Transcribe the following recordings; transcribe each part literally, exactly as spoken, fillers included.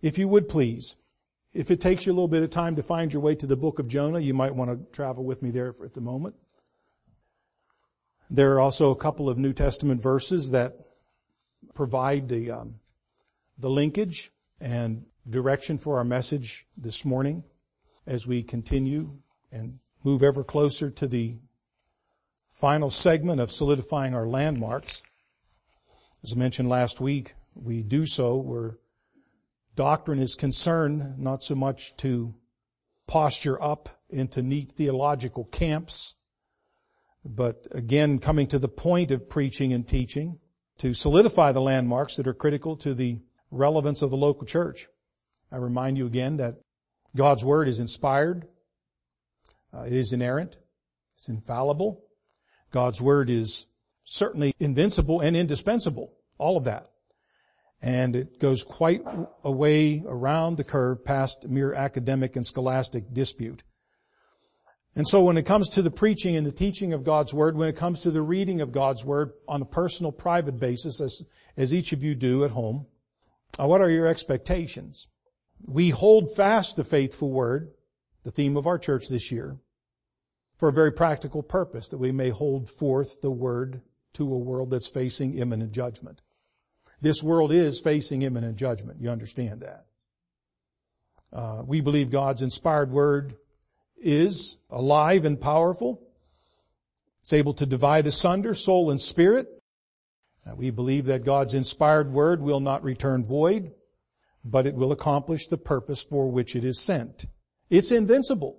If you would please, if it takes you a little bit of time to find your way to the book of Jonah, you might want to travel with me there for at the moment. There are also a couple of New Testament verses that provide the, um, the linkage and direction for our message this morning as we continue and move ever closer to the final segment of solidifying our landmarks. As I mentioned last week, we do so where doctrine is concerned not so much to posture up into neat theological camps, but again coming to the point of preaching and teaching to solidify the landmarks that are critical to the relevance of the local church. I remind you again that God's Word is inspired. Uh, it is inerrant. It's infallible. God's Word is certainly invincible and indispensable. All of that. And it goes quite a way around the curve past mere academic and scholastic dispute. And so when it comes to the preaching and the teaching of God's Word, when it comes to the reading of God's Word on a personal, private basis, as, as each of you do at home, uh, what are your expectations? We hold fast the faithful Word, the theme of our church this year, for a very practical purpose, that we may hold forth the Word to a world that's facing imminent judgment. This world is facing imminent judgment. You understand that. Uh, we believe God's inspired Word is alive and powerful. It's able to divide asunder soul and spirit. Uh, we believe that God's inspired Word will not return void, but it will accomplish the purpose for which it is sent. It's invincible.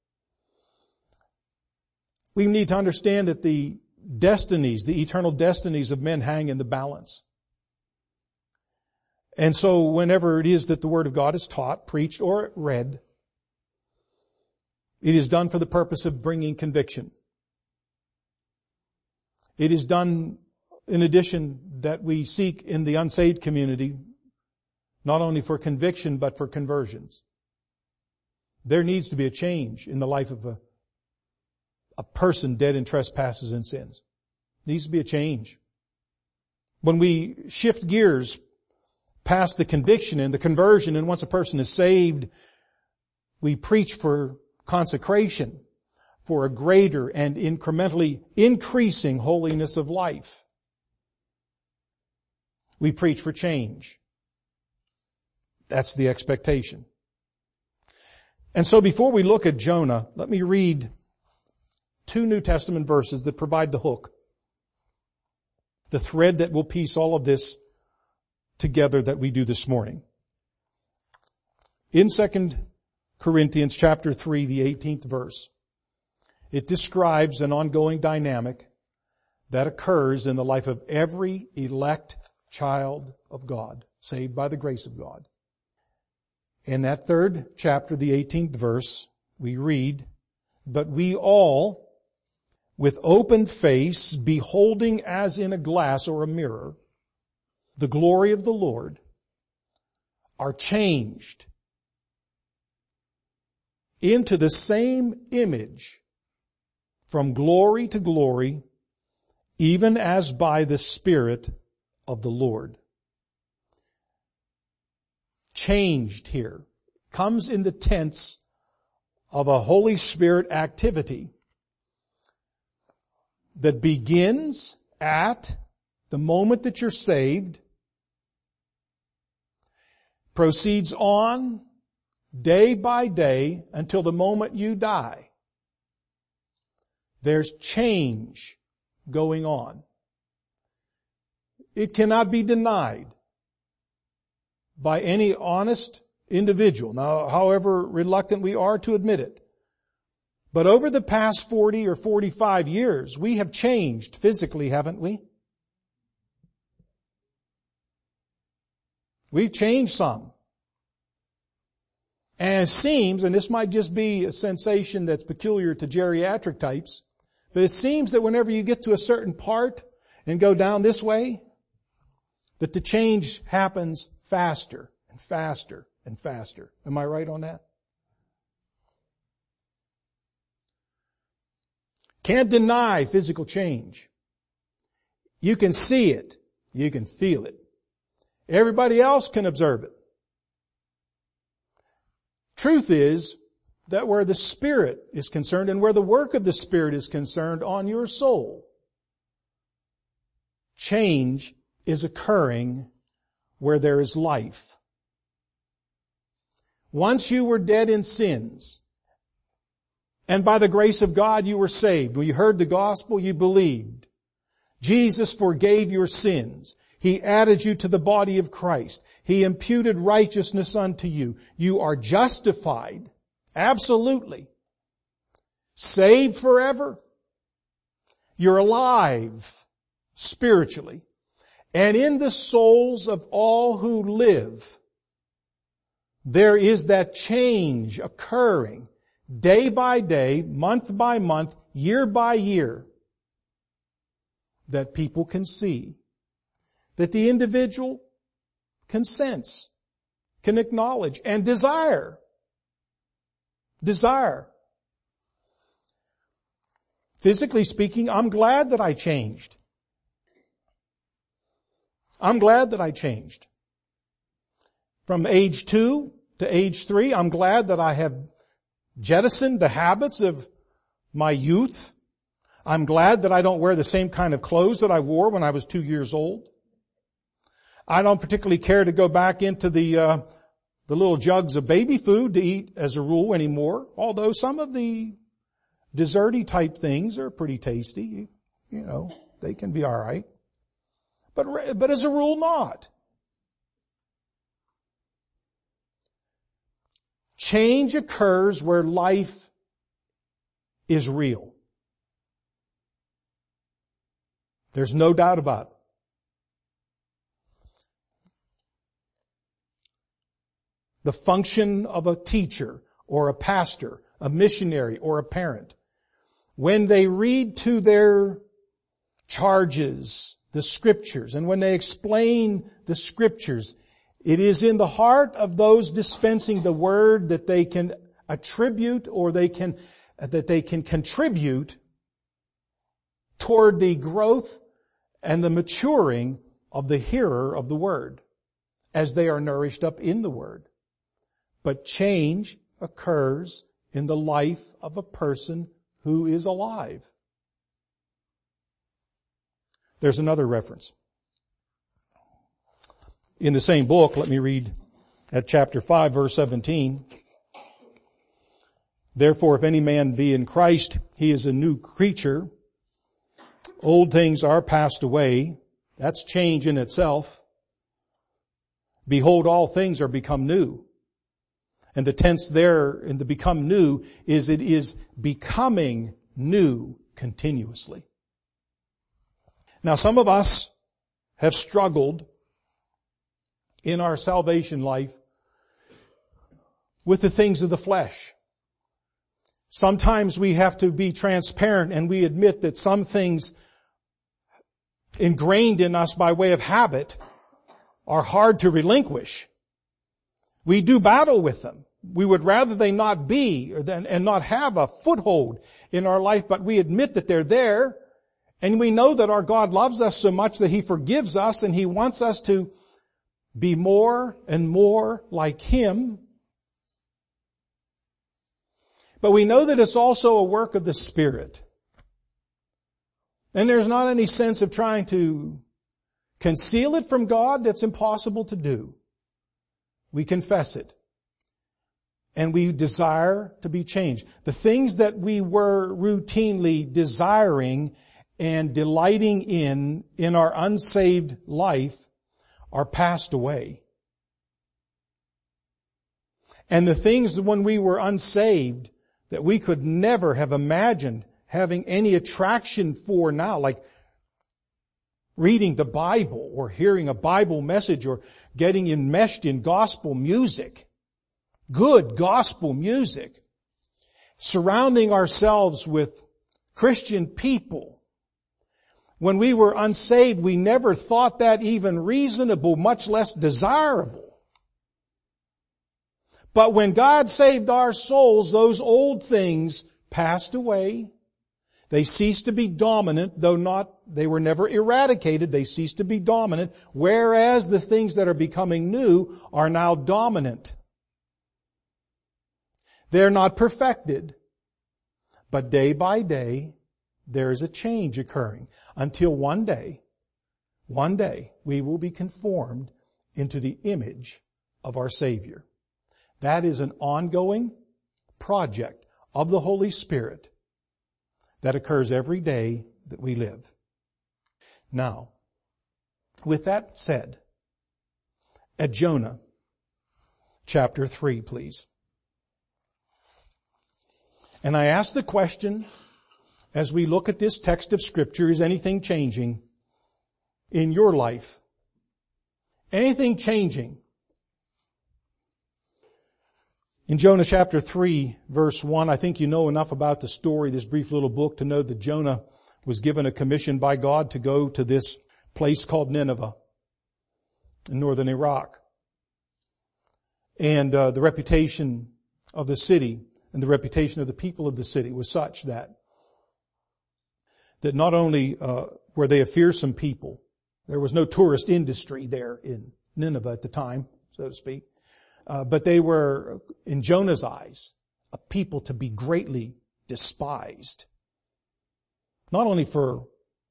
We need to understand that the destinies, the eternal destinies of men hang in the balance. And so whenever it is that the Word of God is taught, preached, or read, it is done for the purpose of bringing conviction. It is done in addition that we seek in the unsaved community, not only for conviction, but for conversions. There needs to be a change in the life of a, a person dead in trespasses and sins. Needs to be a change. When we shift gears past the conviction and the conversion, and once a person is saved, we preach for consecration, for a greater and incrementally increasing holiness of life. We preach for change. That's the expectation. And so before we look at Jonah, let me read two New Testament verses that provide the hook, the thread that will piece all of this together that we do this morning. In Second Corinthians chapter three, the eighteenth verse, it describes an ongoing dynamic that occurs in the life of every elect child of God, saved by the grace of God. In that third chapter, the eighteenth verse, we read, "But we all, with open face, beholding as in a glass or a mirror, the glory of the Lord, are changed into the same image from glory to glory, even as by the Spirit of the Lord." Changed here comes in the tense of a Holy Spirit activity that begins at the moment that you're saved, proceeds on day by day until the moment you die. There's change going on. It cannot be denied by any honest individual. Now, however reluctant we are to admit it. But over the past forty or forty-five years, we have changed physically, haven't we? We've changed some. And it seems, and this might just be a sensation that's peculiar to geriatric types, but it seems that whenever you get to a certain part and go down this way, that the change happens faster and faster and faster. Am I right on that? Can't deny physical change. You can see it. You can feel it. Everybody else can observe it. Truth is that where the Spirit is concerned and where the work of the Spirit is concerned on your soul, change is occurring where there is life. Once you were dead in sins, and by the grace of God you were saved. When you heard the gospel, you believed. Jesus forgave your sins. He added you to the body of Christ. He imputed righteousness unto you. You are justified. Absolutely. Saved forever. You're alive spiritually. And in the souls of all who live, there is that change occurring day by day, month by month, year by year, that people can see, that the individual can sense, can acknowledge, and desire. Desire. Physically speaking, I'm glad that I changed. I'm glad that I changed. From age two to age three, I'm glad that I have jettisoned the habits of my youth. I'm glad that I don't wear the same kind of clothes that I wore when I was two years old. I don't particularly care to go back into the uh, the little jugs of baby food to eat as a rule anymore, although some of the desserty type things are pretty tasty. You, you know, they can be all right. But, but as a rule, not. Change occurs where life is real. There's no doubt about it. The function of a teacher or a pastor, a missionary or a parent, when they read to their charges the Scriptures, and when they explain the Scriptures, it is in the heart of those dispensing the Word that they can attribute or they can, that they can contribute toward the growth and the maturing of the hearer of the Word as they are nourished up in the Word. But change occurs in the life of a person who is alive. There's another reference. In the same book, let me read at chapter five, verse seventeen. Therefore, if any man be in Christ, he is a new creature. Old things are passed away. That's change in itself. Behold, all things are become new. And the tense there in the become new is it is becoming new continuously. Now, some of us have struggled in our salvation life with the things of the flesh. Sometimes we have to be transparent and we admit that some things ingrained in us by way of habit are hard to relinquish. We do battle with them. We would rather they not be and not have a foothold in our life, but we admit that they're there. And we know that our God loves us so much that He forgives us and He wants us to be more and more like Him. But we know that it's also a work of the Spirit. And there's not any sense of trying to conceal it from God. That's impossible to do. We confess it. And we desire to be changed. The things that we were routinely desiring and delighting in, in our unsaved life, are passed away. And the things when we were unsaved that we could never have imagined having any attraction for now, like reading the Bible or hearing a Bible message or getting enmeshed in gospel music, good gospel music, surrounding ourselves with Christian people. When we were unsaved, we never thought that even reasonable, much less desirable. But when God saved our souls, those old things passed away. They ceased to be dominant, though not, they were never eradicated. They ceased to be dominant, whereas the things that are becoming new are now dominant. They're not perfected. But day by day, there is a change occurring until one day, one day, we will be conformed into the image of our Savior. That is an ongoing project of the Holy Spirit that occurs every day that we live. Now, with that said, at Jonah, chapter three, please. And I ask the question, as we look at this text of Scripture, is anything changing in your life? Anything changing? In Jonah chapter three, verse one, I think you know enough about the story, this brief little book, to know that Jonah was given a commission by God to go to this place called Nineveh in northern Iraq. And uh, the reputation of the city and the reputation of the people of the city was such that that not only uh, were they a fearsome people, there was no tourist industry there in Nineveh at the time, so to speak, uh, but they were, in Jonah's eyes, a people to be greatly despised. Not only for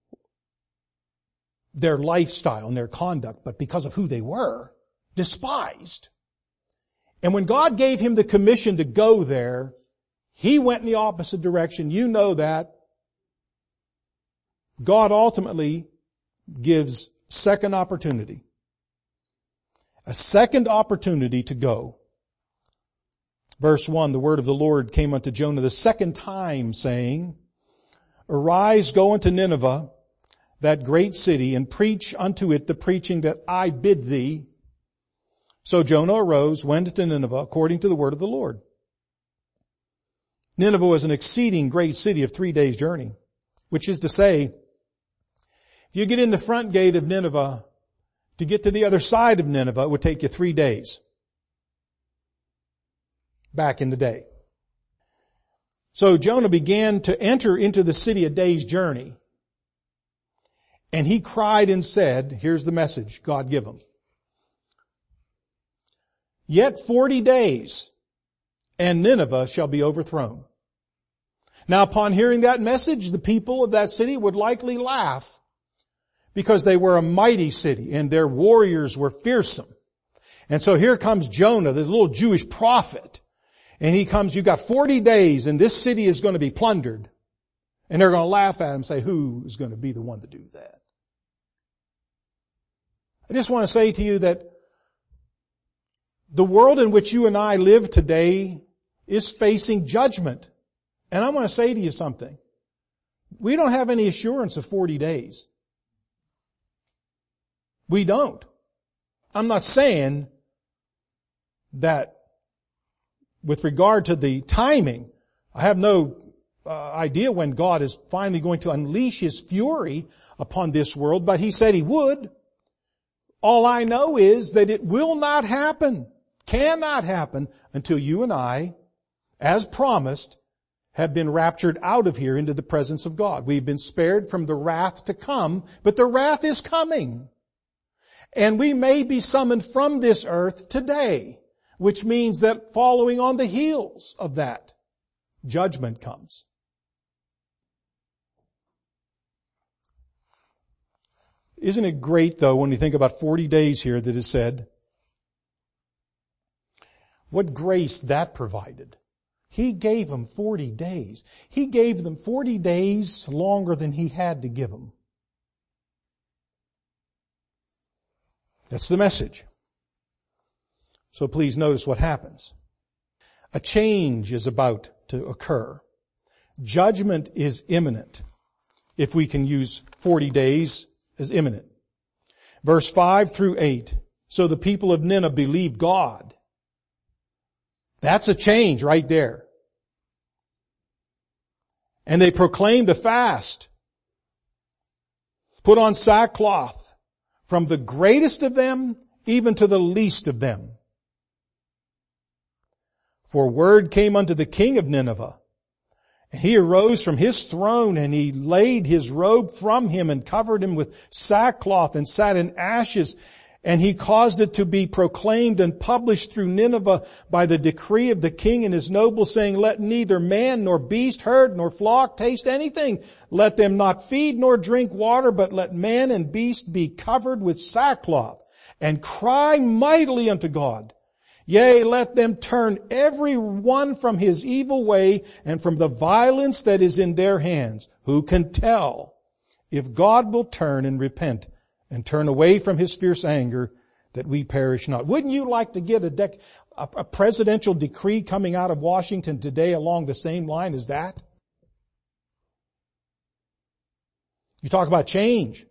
their lifestyle and their conduct, but because of who they were, despised. And when God gave him the commission to go there, he went in the opposite direction. You know that. God ultimately gives second opportunity. A second opportunity to go. Verse one, the word of the Lord came unto Jonah the second time, saying, Arise, go unto Nineveh, that great city, and preach unto it the preaching that I bid thee. So Jonah arose, went to Nineveh, according to the word of the Lord. Nineveh was an exceeding great city of three days' journey, which is to say, if you get in the front gate of Nineveh, to get to the other side of Nineveh, it would take you three days. Back in the day. So Jonah began to enter into the city a day's journey. And he cried and said, here's the message God give him. Yet forty days, and Nineveh shall be overthrown. Now upon hearing that message, the people of that city would likely laugh, because they were a mighty city and their warriors were fearsome. And so here comes Jonah, this little Jewish prophet. And he comes, you've got forty days and this city is going to be plundered. And they're going to laugh at him and say, who is going to be the one to do that? I just want to say to you that the world in which you and I live today is facing judgment. And I want to say to you something. We don't have any assurance of forty days. We don't. I'm not saying that with regard to the timing, I have no uh, idea when God is finally going to unleash His fury upon this world, but He said He would. All I know is that it will not happen, cannot happen, until you and I, as promised, have been raptured out of here into the presence of God. We've been spared from the wrath to come, but the wrath is coming. And we may be summoned from this earth today, which means that following on the heels of that, judgment comes. Isn't it great, though, when you think about forty days here that is said? What grace that provided. He gave them forty days. He gave them forty days longer than He had to give them. That's the message. So please notice what happens. A change is about to occur. Judgment is imminent, if we can use forty days as imminent. Verse five through eight. So the people of Nineveh believed God. That's a change right there. And they proclaimed a fast. Put on sackcloth. From the greatest of them, even to the least of them. For word came unto the king of Nineveh. And he arose from his throne, and he laid his robe from him, and covered him with sackcloth, and sat in ashes. And he caused it to be proclaimed and published through Nineveh by the decree of the king and his nobles, saying, let neither man nor beast, herd nor flock taste anything. Let them not feed nor drink water, but let man and beast be covered with sackcloth and cry mightily unto God. Yea, let them turn every one from his evil way and from the violence that is in their hands. Who can tell if God will turn and repent and turn away from his fierce anger that we perish not? Wouldn't you like to get a, dec- a, a presidential decree coming out of Washington today along the same line as that? You talk about change.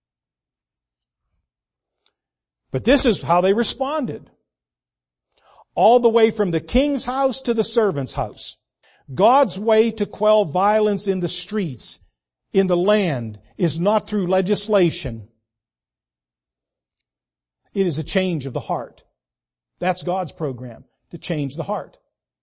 But this is how they responded. All the way from the king's house to the servant's house. God's way to quell violence in the streets, in the land, is not through legislation. It is a change of the heart. That's God's program, to change the heart.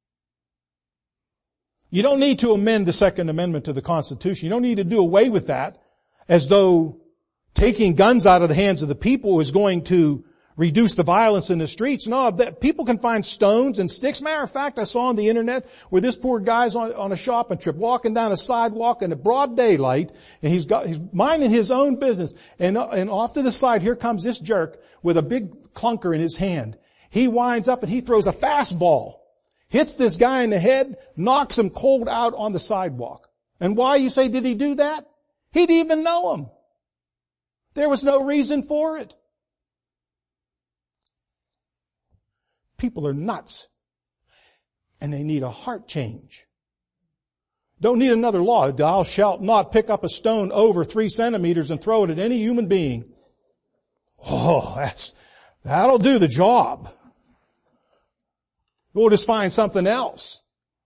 You don't need to amend the Second Amendment to the Constitution. You don't need to do away with that as though taking guns out of the hands of the people is going to reduce the violence in the streets. No, that people can find stones and sticks. Matter of fact, I saw on the internet where this poor guy's on, on a shopping trip, walking down a sidewalk in a broad daylight, and he's got, he's minding his own business. And, and off to the side, here comes this jerk with a big clunker in his hand. He winds up and he throws a fastball, hits this guy in the head, knocks him cold out on the sidewalk. And why, you say, did he do that? He didn't even know him. There was no reason for it. People are nuts. And they need a heart change. Don't need another law. Thou shalt not pick up a stone over three centimeters and throw it at any human being. Oh, that's, that'll do the job. We'll just find something else.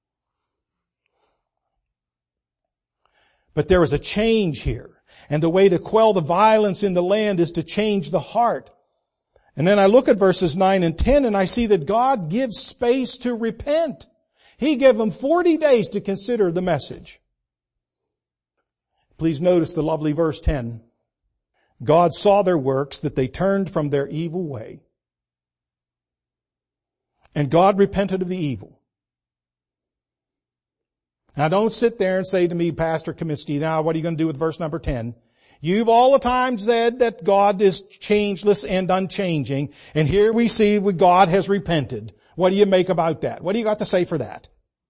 But there is a change here. And the way to quell the violence in the land is to change the heart. And then I look at verses nine and ten and I see that God gives space to repent. He gave them forty days to consider the message. Please notice the lovely verse ten. God saw their works, that they turned from their evil way. And God repented of the evil. Now don't sit there and say to me, Pastor Comiskey, now what are you going to do with verse number ten? You've all the time said that God is changeless and unchanging, and here we see that God has repented. What do you make about that? What do you got to say for that?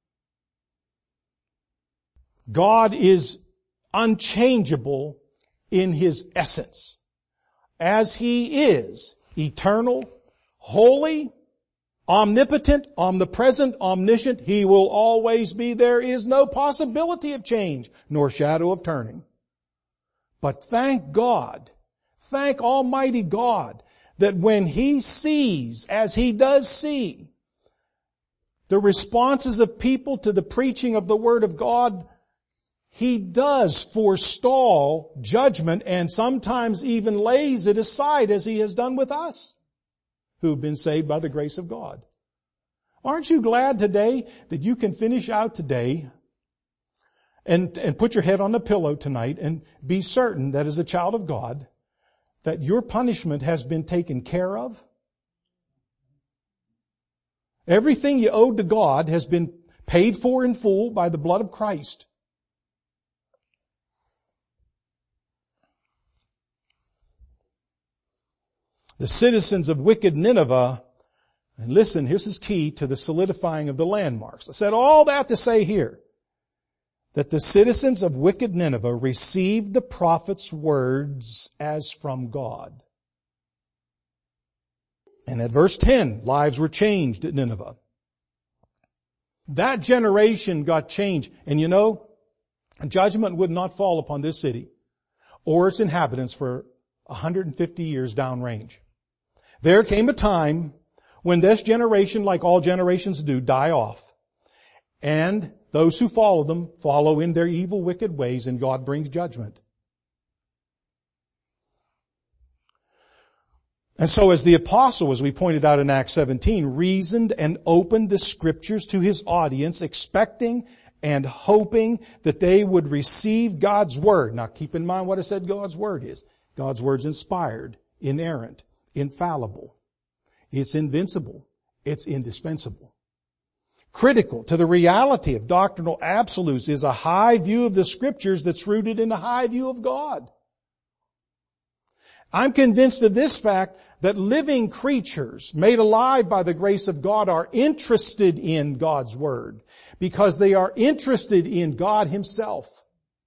God is unchangeable in his essence. As he is eternal, holy, omnipotent, omnipresent, omniscient, he will always be. There is no possibility of change, nor shadow of turning. But thank God, thank Almighty God, that when he sees, as he does see, the responses of people to the preaching of the Word of God, he does forestall judgment and sometimes even lays it aside, as he has done with us, who've been saved by the grace of God. Aren't you glad today that you can finish out today And, and put your head on the pillow tonight and be certain that as a child of God, that your punishment has been taken care of? Everything you owed to God has been paid for in full by the blood of Christ. The citizens of wicked Nineveh, and listen, this is key to the solidifying of the landmarks. I said all that to say here, that the citizens of wicked Nineveh received the prophet's words as from God. And at verse ten, lives were changed at Nineveh. That generation got changed. And you know, judgment would not fall upon this city or its inhabitants for one hundred fifty years downrange. There came a time when this generation, like all generations do, die off. And those who follow them follow in their evil, wicked ways, and God brings judgment. And so as the apostle, as we pointed out in Acts seventeen, reasoned and opened the scriptures to his audience, expecting and hoping that they would receive God's word. Now keep in mind what I said God's word is. God's word's inspired, inerrant, infallible. It's invincible. It's indispensable. Critical to the reality of doctrinal absolutes is a high view of the Scriptures that's rooted in a high view of God. I'm convinced of this fact that living creatures made alive by the grace of God are interested in God's Word because they are interested in God Himself.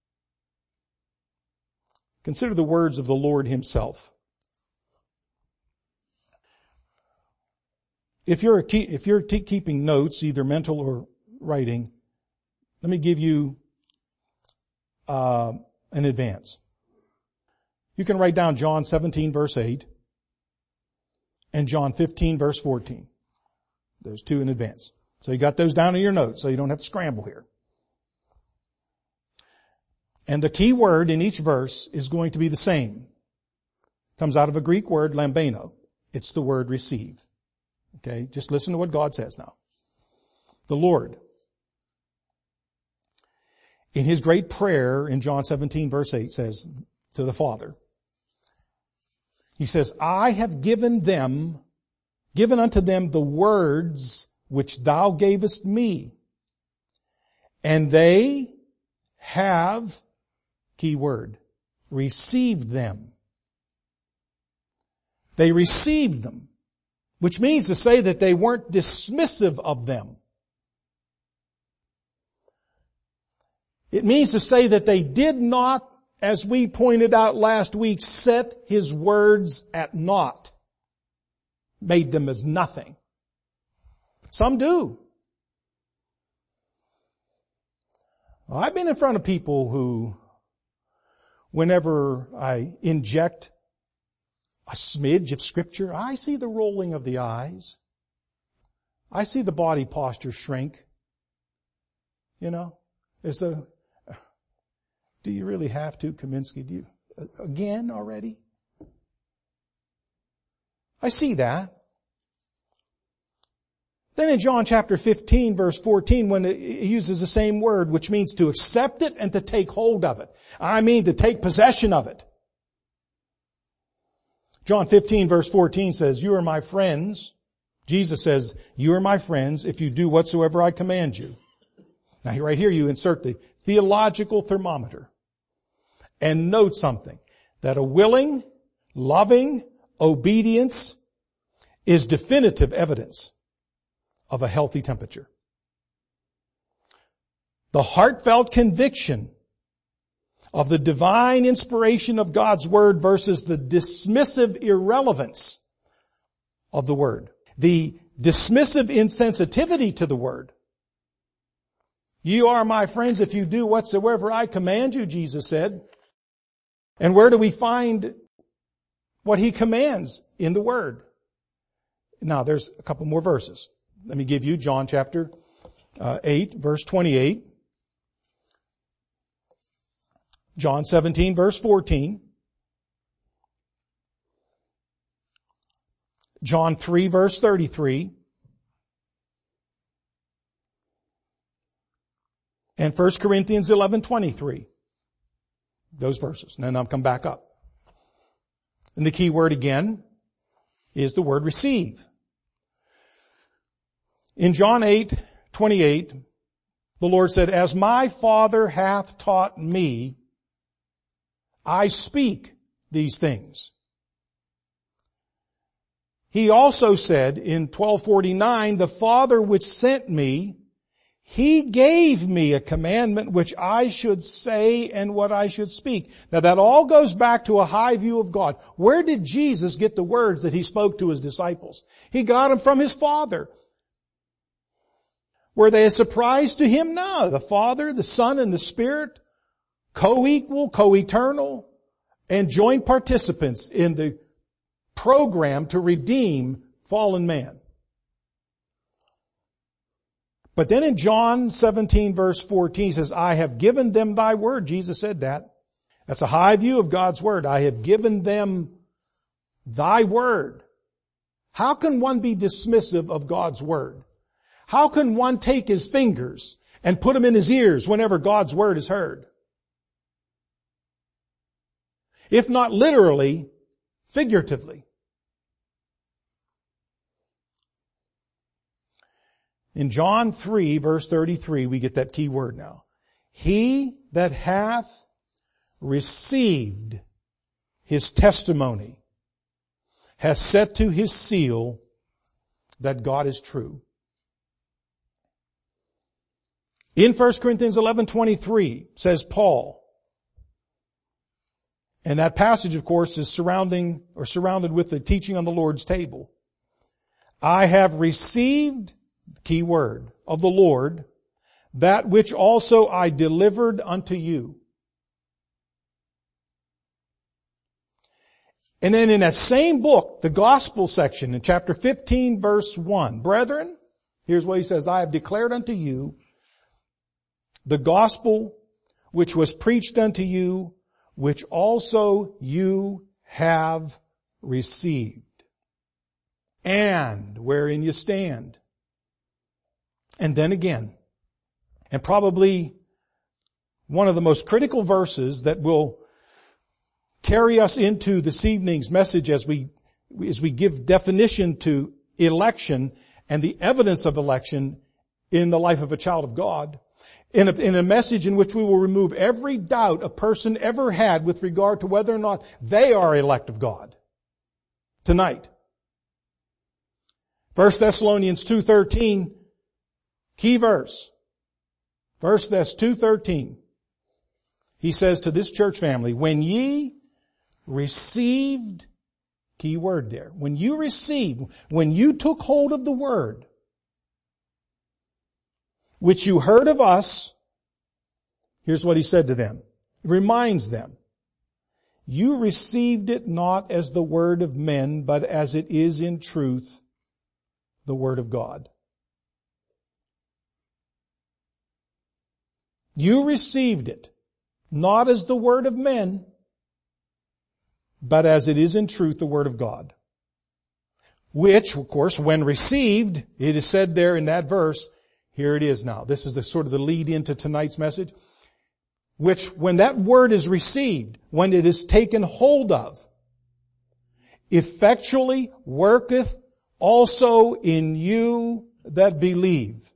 Consider the words of the Lord Himself. If you're, if you're keeping notes, either mental or writing, let me give you uh, an advance. You can write down John seventeen verse eight and John fifteen verse fourteen. Those two in advance. So you got those down in your notes so you don't have to scramble here. And the key word in each verse is going to be the same. It comes out of a Greek word, lambano. It's the word receive. Okay, just listen to what God says now. The Lord, in His great prayer in John seventeen verse eight, says to the Father, He says, I have given them, given unto them the words which Thou gavest me, and they have, key word, received them. They received them. Which means to say that they weren't dismissive of them. It means to say that they did not, as we pointed out last week, set His words at naught. Made them as nothing. Some do. Well, I've been in front of people who, whenever I inject a smidge of Scripture, I see the rolling of the eyes. I see the body posture shrink. You know, it's a, do you really have to, Kaminsky? Do you, again already? I see that. Then in John chapter fifteen verse fourteen, when it uses the same word, which means to accept it and to take hold of it. I mean to take possession of it. John fifteen verse fourteen says, you are my friends. Jesus says, you are my friends if you do whatsoever I command you. Now right here you insert the theological thermometer and note something, that a willing, loving obedience is definitive evidence of a healthy temperature. The heartfelt conviction of the divine inspiration of God's Word versus the dismissive irrelevance of the Word. The dismissive insensitivity to the Word. You are my friends if you do whatsoever I command you, Jesus said. And where do we find what He commands in the Word? Now there's a couple more verses. Let me give you John chapter uh, eight, verse twenty-eight. John seventeen verse fourteen. John three verse thirty-three. And First Corinthians eleven twenty-three. Those verses. And then I'll come back up. And the key word again is the word receive. In John eight twenty-eight, the Lord said, as my Father hath taught me, I speak these things. He also said in twelve forty-nine, the Father which sent me, He gave me a commandment which I should say and what I should speak. Now that all goes back to a high view of God. Where did Jesus get the words that He spoke to His disciples? He got them from His Father. Were they a surprise to Him? No. The Father, the Son, and the Spirit, co-equal, co-eternal, and joint participants in the program to redeem fallen man. But then in John seventeen verse fourteen, He says, I have given them thy word. Jesus said that. That's a high view of God's word. I have given them thy word. How can one be dismissive of God's word? How can one take his fingers and put them in his ears whenever God's word is heard? If not literally, figuratively. In John three, verse thirty-three, we get that key word now. He that hath received his testimony has set to his seal that God is true. In First Corinthians eleven twenty-three, says Paul, and that passage, of course, is surrounding or surrounded with the teaching on the Lord's table. I have received, key word, of the Lord, that which also I delivered unto you. And then in that same book, the gospel section in chapter fifteen, verse one, brethren, here's what he says, I have declared unto you the gospel which was preached unto you, which also you have received, and wherein you stand. And then again, and probably one of the most critical verses that will carry us into this evening's message as we, as we give definition to election and the evidence of election in the life of a child of God, in a, in a message in which we will remove every doubt a person ever had with regard to whether or not they are elect of God. Tonight. First Thessalonians two thirteen, key verse. First Thess two thirteen. He says to this church family, when ye received, key word there, when you received, when you took hold of the word, which you heard of us, here's what he said to them. He reminds them, you received it not as the word of men, but as it is in truth, the word of God. You received it not as the word of men, but as it is in truth, the word of God. Which, of course, when received, it is said there in that verse, here it is now. This is the sort of the lead into tonight's message. Which, when that word is received, when it is taken hold of, effectually worketh also in you that believe.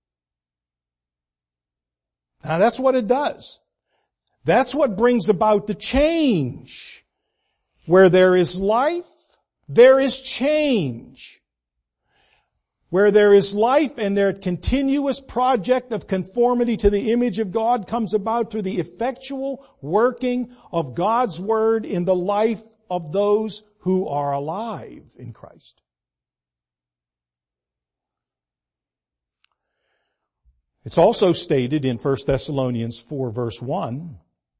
Now that's what it does. That's what brings about the change. Where there is life, there is change. Where there is life and their continuous project of conformity to the image of God comes about through the effectual working of God's Word in the life of those who are alive in Christ. It's also stated in First Thessalonians four verse one,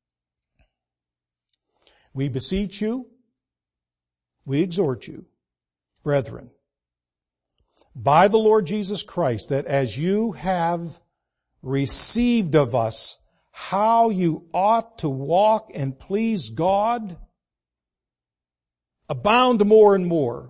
we beseech you, we exhort you, brethren, by the Lord Jesus Christ, that as you have received of us how you ought to walk and please God, abound more and more.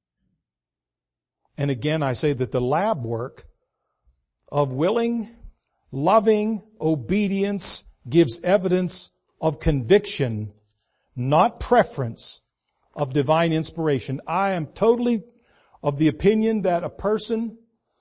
And again, I say that the lab work of willing, loving obedience gives evidence of conviction, not preference, of divine inspiration. I am totally of the opinion that a person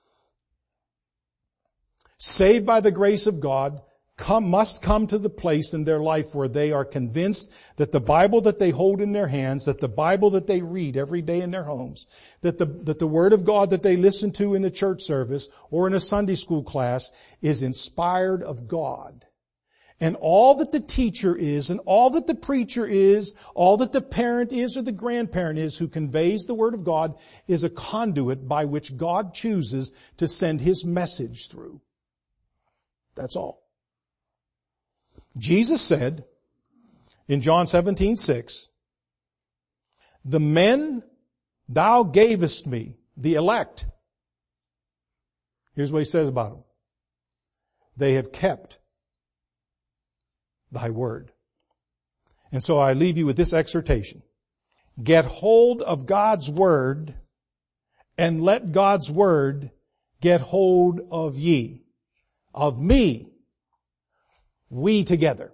saved by the grace of God come, must come to the place in their life where they are convinced that the Bible that they hold in their hands, that the Bible that they read every day in their homes, that the, that the Word of God that they listen to in the church service or in a Sunday school class is inspired of God. And all that the teacher is, and all that the preacher is, all that the parent is or the grandparent is who conveys the Word of God is a conduit by which God chooses to send His message through. That's all. Jesus said in John seventeen six, the men thou gavest me, the elect. Here's what He says about them. They have kept thy word. And so I leave you with this exhortation. Get hold of God's word and let God's word get hold of ye, of me, we together.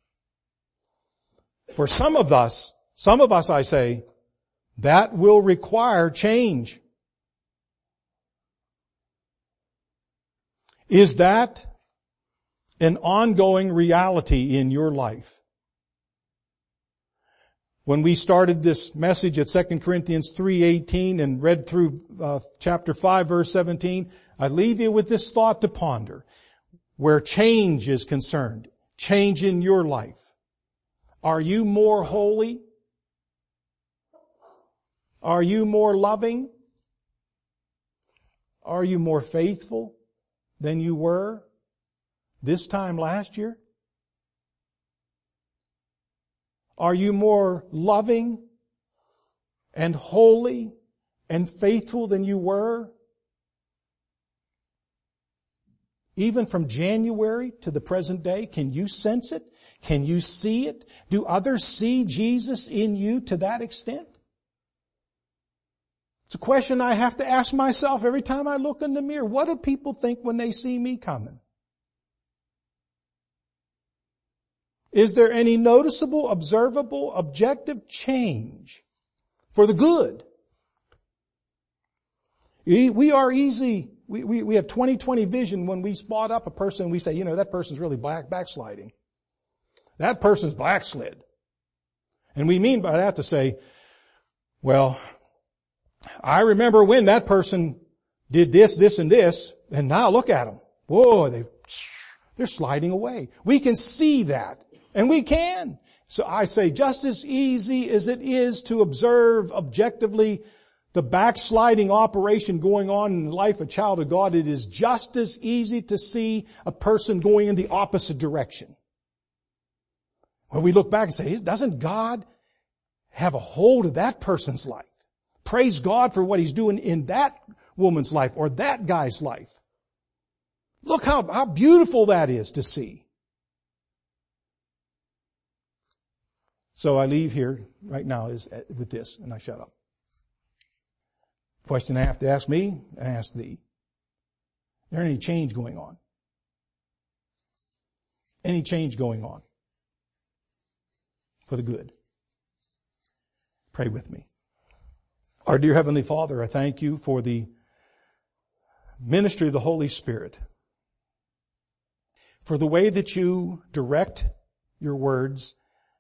For some of us, some of us I say, that will require change. Is that an ongoing reality in your life? When we started this message at Second Corinthians three eighteen and read through uh, chapter five verse seventeen, I leave you with this thought to ponder. Where change is concerned, change in your life. Are you more holy? Are you more loving? Are you more faithful than you were this time last year? Are you more loving and holy and faithful than you were? Even from January to the present day, can you sense it? Can you see it? Do others see Jesus in you to that extent? It's a question I have to ask myself every time I look in the mirror. What do people think when they see me coming? Is there any noticeable, observable, objective change for the good? We are easy. We, we, we have twenty twenty vision when we spot up a person and we say, you know, that person's really back, backsliding. That person's backslid. And we mean by that to say, well, I remember when that person did this, this, and this, and now look at them. Whoa, they, they're sliding away. We can see that. And we can. So I say just as easy as it is to observe objectively the backsliding operation going on in the life of a child of God, it is just as easy to see a person going in the opposite direction. When we look back and say, doesn't God have a hold of that person's life? Praise God for what He's doing in that woman's life or that guy's life. Look how, how beautiful that is to see. So I leave here right now is with this, and I shut up. Question I have to ask me, I ask thee. Is there any change going on? Any change going on? For the good. Pray with me. Our dear Heavenly Father, I thank you for the ministry of the Holy Spirit. For the way that you direct your words,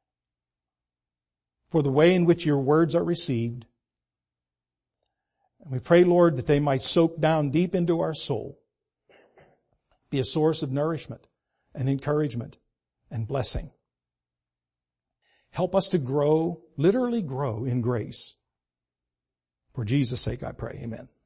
for the way in which your words are received. And we pray, Lord, that they might soak down deep into our soul, be a source of nourishment and encouragement and blessing. Help us to grow, literally grow in grace. For Jesus' sake I pray. Amen.